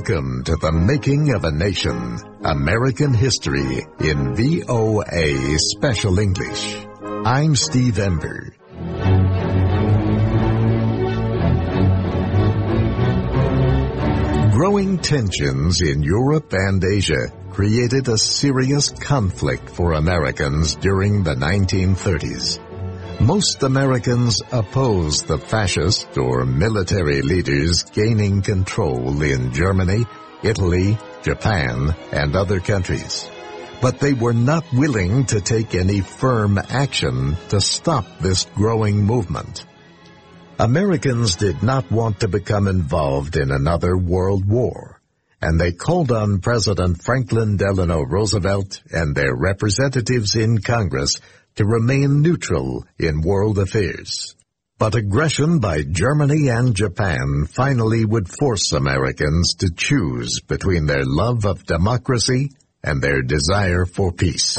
Welcome to the Making of a Nation, American History in VOA Special English. I'm Steve Ember. Growing tensions in Europe and Asia created a serious conflict for Americans during the 1930s. Most Americans opposed the fascist or military leaders gaining control in Germany, Italy, Japan, and other countries. But they were not willing to take any firm action to stop this growing movement. Americans did not want to become involved in another world war, and they called on President Franklin Delano Roosevelt and their representatives in Congress to remain neutral in world affairs. But aggression by Germany and Japan finally would force Americans to choose between their love of democracy and their desire for peace.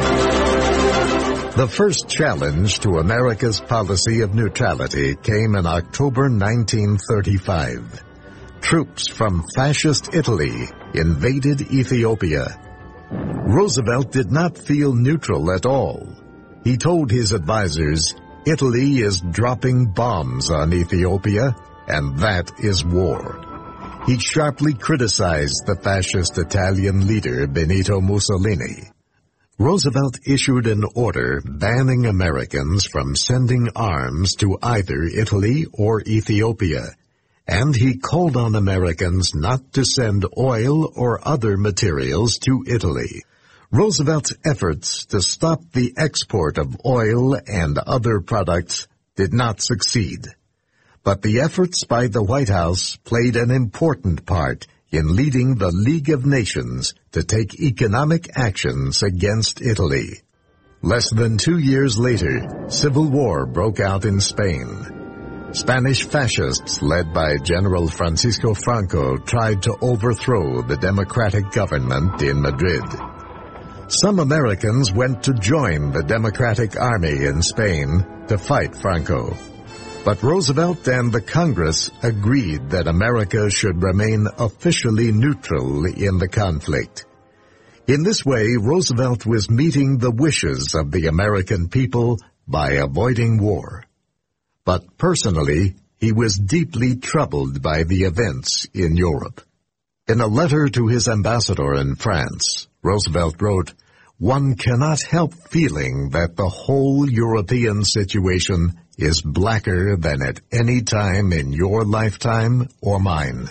The first challenge to America's policy of neutrality came in October 1935. Troops from fascist Italy invaded Ethiopia. Roosevelt did not feel neutral at all. He told his advisers, "Italy is dropping bombs on Ethiopia, and that is war." He sharply criticized the fascist Italian leader Benito Mussolini. Roosevelt issued an order banning Americans from sending arms to either Italy or Ethiopia, and he called on Americans not to send oil or other materials to Italy. Roosevelt's efforts to stop the export of oil and other products did not succeed. But the efforts by the White House played an important part in leading the League of Nations to take economic actions against Italy. Less than 2 years later, civil war broke out in Spain. Spanish fascists led by General Francisco Franco tried to overthrow the democratic government in Madrid. Some Americans went to join the Democratic Army in Spain to fight Franco. But Roosevelt and the Congress agreed that America should remain officially neutral in the conflict. In this way, Roosevelt was meeting the wishes of the American people by avoiding war. But personally, he was deeply troubled by the events in Europe. In a letter to his ambassador in France, Roosevelt wrote, "One cannot help feeling that the whole European situation is blacker than at any time in your lifetime or mine."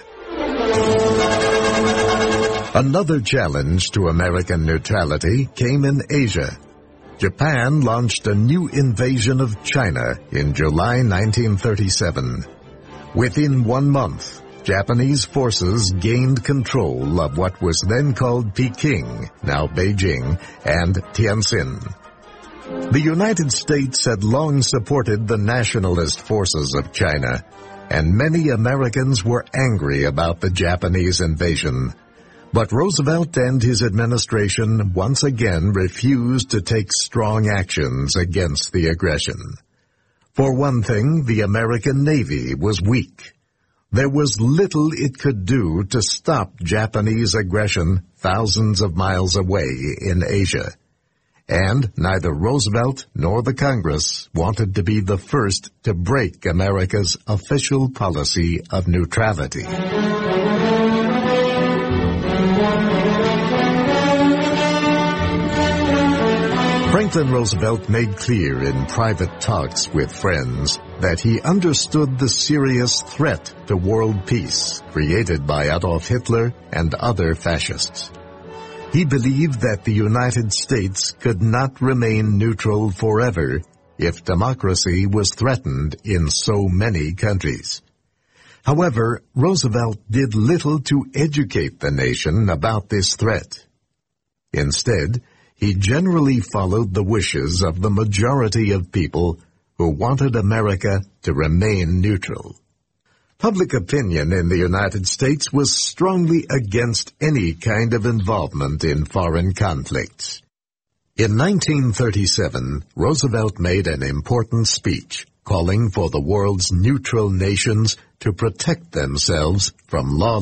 Another challenge to American neutrality came in Asia. Japan launched a new invasion of China in July 1937. Within 1 month, Japanese forces gained control of what was then called Peking, now Beijing, and Tianjin. The United States had long supported the nationalist forces of China, and many Americans were angry about the Japanese invasion. But Roosevelt and his administration once again refused to take strong actions against the aggression. For one thing, the American Navy was weak. There was little it could do to stop Japanese aggression thousands of miles away in Asia. And neither Roosevelt nor the Congress wanted to be the first to break America's official policy of neutrality. Franklin Roosevelt made clear in private talks with friends that he understood the serious threat to world peace created by Adolf Hitler and other fascists. He believed that the United States could not remain neutral forever if democracy was threatened in so many countries. However, Roosevelt did little to educate the nation about this threat. Instead, he generally followed the wishes of the majority of people who wanted America to remain neutral. Public opinion in the United States was strongly against any kind of involvement in foreign conflicts. In 1937, Roosevelt made an important speech calling for the world's neutral nations to protect themselves from lawless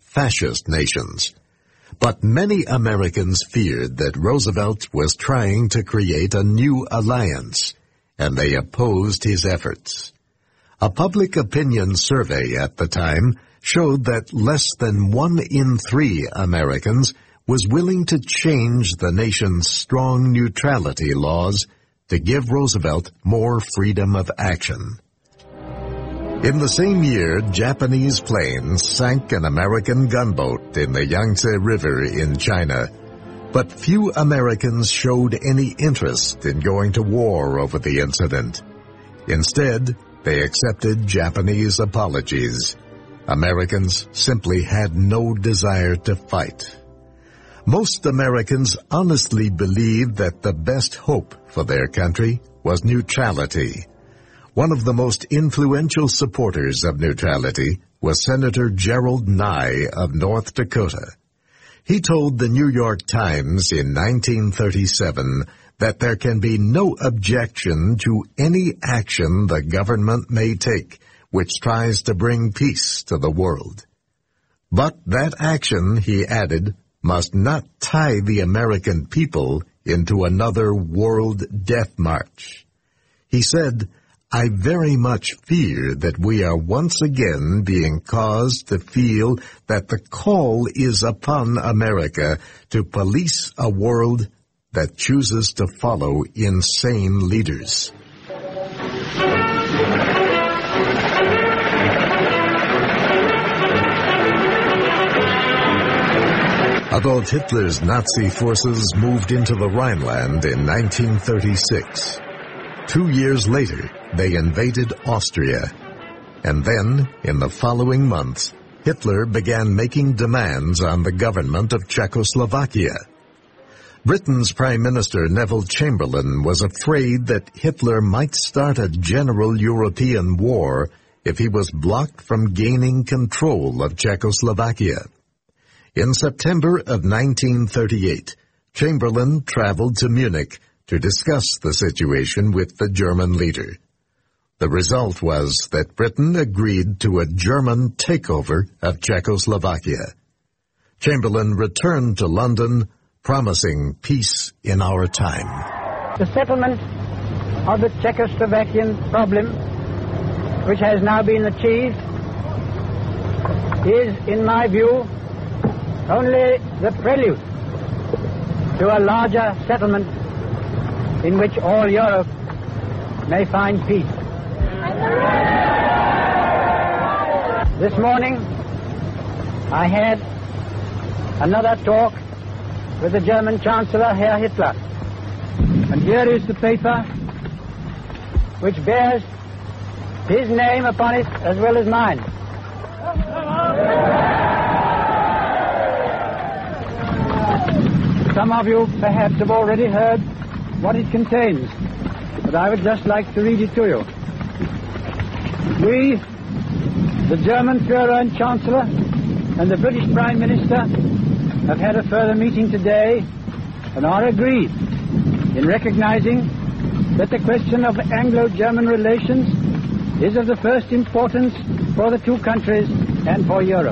fascist nations. But many Americans feared that Roosevelt was trying to create a new alliance, and they opposed his efforts. A public opinion survey at the time showed that less than 1 in 3 Americans was willing to change the nation's strong neutrality laws to give Roosevelt more freedom of action. In the same year, Japanese planes sank an American gunboat in the Yangtze River in China, but few Americans showed any interest in going to war over the incident. Instead, they accepted Japanese apologies. Americans simply had no desire to fight. Most Americans honestly believed that the best hope for their country was neutrality. One of the most influential supporters of neutrality was Senator Gerald Nye of North Dakota. He told the New York Times in 1937 that there can be no objection to any action the government may take which tries to bring peace to the world. But that action, he added, must not tie the American people into another world death march. He said, "I very much fear that we are once again being caused to feel that the call is upon America to police a world that chooses to follow insane leaders." Adolf Hitler's Nazi forces moved into the Rhineland in 1936. 2 years later, they invaded Austria. And then, in the following months, Hitler began making demands on the government of Czechoslovakia. Britain's Prime Minister Neville Chamberlain was afraid that Hitler might start a general European war if he was blocked from gaining control of Czechoslovakia. In September of 1938, Chamberlain traveled to Munich to discuss the situation with the German leader. The result was that Britain agreed to a German takeover of Czechoslovakia. Chamberlain returned to London, promising peace in our time. The settlement of the Czechoslovakian problem, which has now been achieved, is, in my view, only the prelude to a larger settlement in which all Europe may find peace. This morning, I had another talk with the German Chancellor, Herr Hitler. And here is the paper which bears his name upon it as well as mine. Some of you perhaps have already heard what it contains, but I would just like to read it to you. We, the German Führer and Chancellor, and the British Prime Minister have had a further meeting today and are agreed in recognizing that the question of Anglo-German relations is of the first importance for the two countries and for Europe.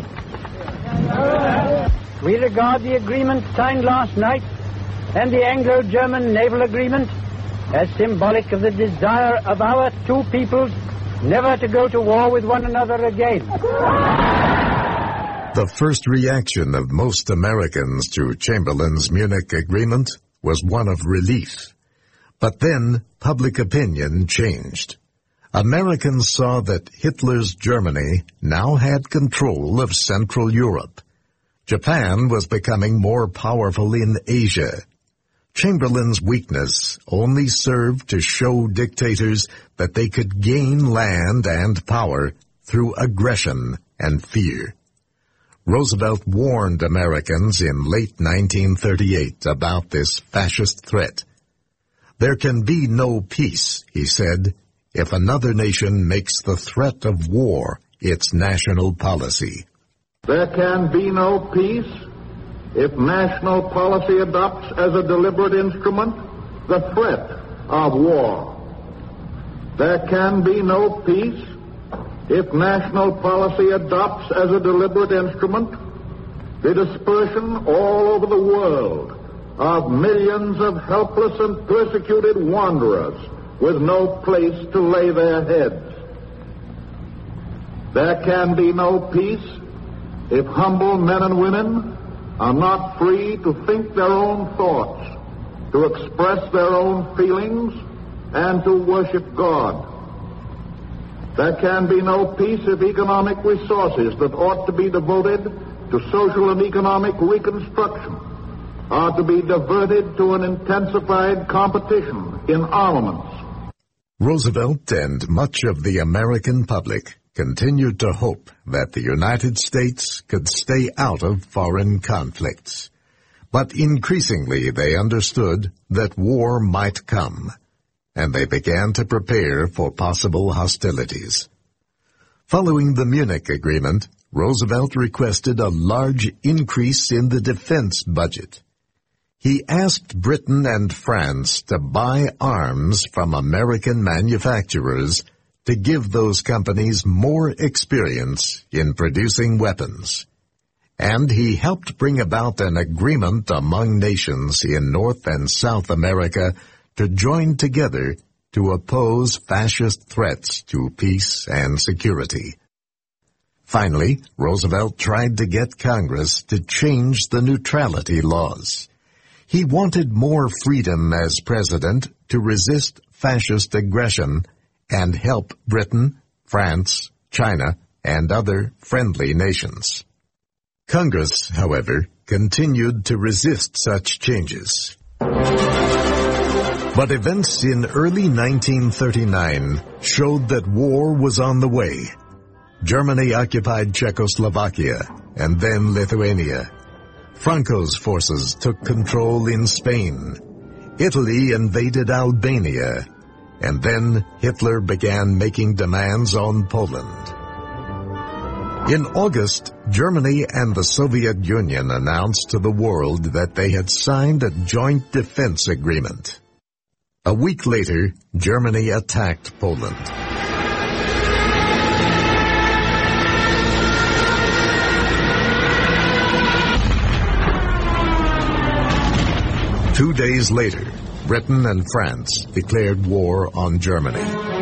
We regard the agreement signed last night and the Anglo-German naval agreement as symbolic of the desire of our two peoples never to go to war with one another again. The first reaction of most Americans to Chamberlain's Munich agreement was one of relief. But then public opinion changed. Americans saw that Hitler's Germany now had control of Central Europe. Japan was becoming more powerful in Asia. Chamberlain's weakness only served to show dictators that they could gain land and power through aggression and fear. Roosevelt warned Americans in late 1938 about this fascist threat. There can be no peace, he said, if another nation makes the threat of war its national policy. There can be no peace if national policy adopts as a deliberate instrument the threat of war. There can be no peace if national policy adopts as a deliberate instrument the dispersion all over the world of millions of helpless and persecuted wanderers with no place to lay their heads. There can be no peace if humble men and women are not free to think their own thoughts, to express their own feelings, and to worship God. There can be no peace if economic resources that ought to be devoted to social and economic reconstruction are to be diverted to an intensified competition in armaments. Roosevelt and much of the American public continued to hope that the United States could stay out of foreign conflicts. But increasingly they understood that war might come, and they began to prepare for possible hostilities. Following the Munich Agreement, Roosevelt requested a large increase in the defense budget. He asked Britain and France to buy arms from American manufacturers to give those companies more experience in producing weapons. And he helped bring about an agreement among nations in North and South America to join together to oppose fascist threats to peace and security. Finally, Roosevelt tried to get Congress to change the neutrality laws. He wanted more freedom as president to resist fascist aggression and help Britain, France, China, and other friendly nations. Congress, however, continued to resist such changes. But events in early 1939 showed that war was on the way. Germany occupied Czechoslovakia and then Lithuania. Franco's forces took control in Spain. Italy invaded Albania, and then Hitler began making demands on Poland. In August, Germany and the Soviet Union announced to the world that they had signed a joint defense agreement. A week later, Germany attacked Poland. Two days later, Britain and France declared war on Germany.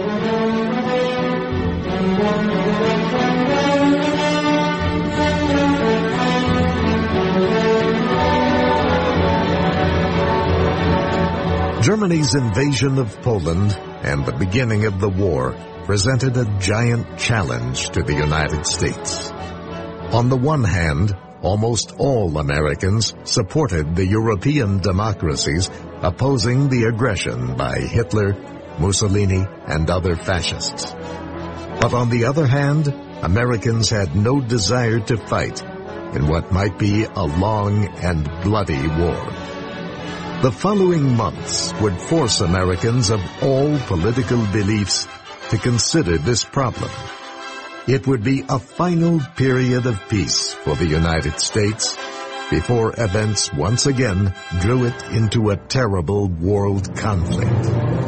Germany's invasion of Poland and the beginning of the war presented a giant challenge to the United States. On the one hand, almost all Americans supported the European democracies opposing the aggression by Hitler, Mussolini, and other fascists. But on the other hand, Americans had no desire to fight in what might be a long and bloody war. The following months would force Americans of all political beliefs to consider this problem. It would be a final period of peace for the United States before events once again drew it into a terrible world conflict.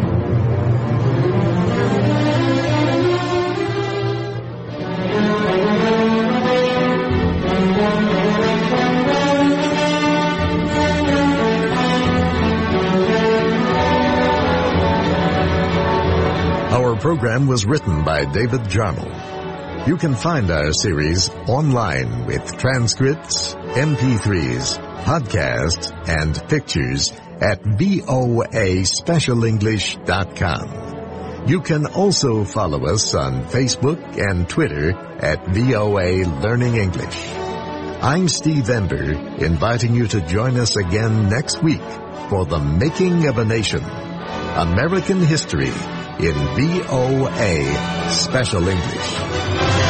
Our program was written by David Jarmel. You can find our series online with transcripts, MP3s, podcasts, and pictures at voaspecialenglish.com. You can also follow us on Facebook and Twitter at VOA Learning English. I'm Steve Ember, inviting you to join us again next week for The Making of a Nation, American History in VOA Special English.